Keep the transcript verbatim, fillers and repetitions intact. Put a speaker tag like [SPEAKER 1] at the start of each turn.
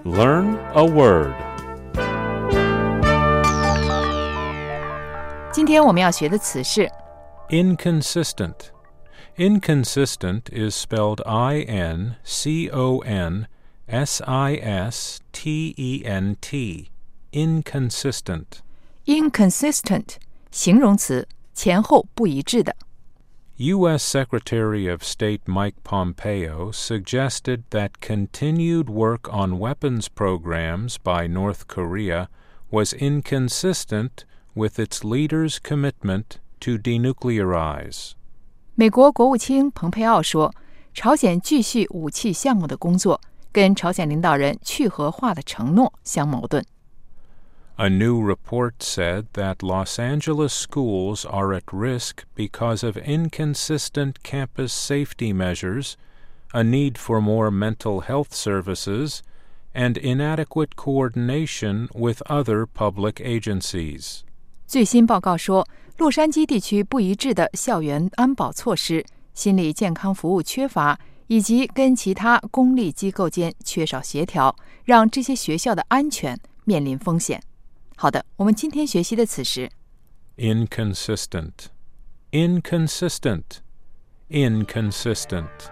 [SPEAKER 1] Learn a word.
[SPEAKER 2] 今天我们要学的词是
[SPEAKER 1] Inconsistent. Inconsistent is spelled I N C O N S I S T E N T. Inconsistent.
[SPEAKER 2] inconsistent 形容词，前后不一致的。
[SPEAKER 1] U S Secretary of State Mike Pompeo suggested that continued work on weapons programs by North Korea was inconsistent with its leaders' commitment to denuclearize.
[SPEAKER 2] 美国国务卿蓬佩奥说，朝鲜继续武器项目的工作跟朝鲜领导人去核化的承诺相矛盾。
[SPEAKER 1] A new report said that Los Angeles schools are at risk because of inconsistent campus safety measures, a need for more mental health services, and inadequate coordination with other public agencies.
[SPEAKER 2] 最新报告说，洛杉矶地区不一致的校园安保措施、心理健康服务缺乏，以及跟其他公立机构间缺少协调，让这些学校的安全面临风险。好的，我们今天学习的词是
[SPEAKER 1] Inconsistent. Inconsistent. Inconsistent.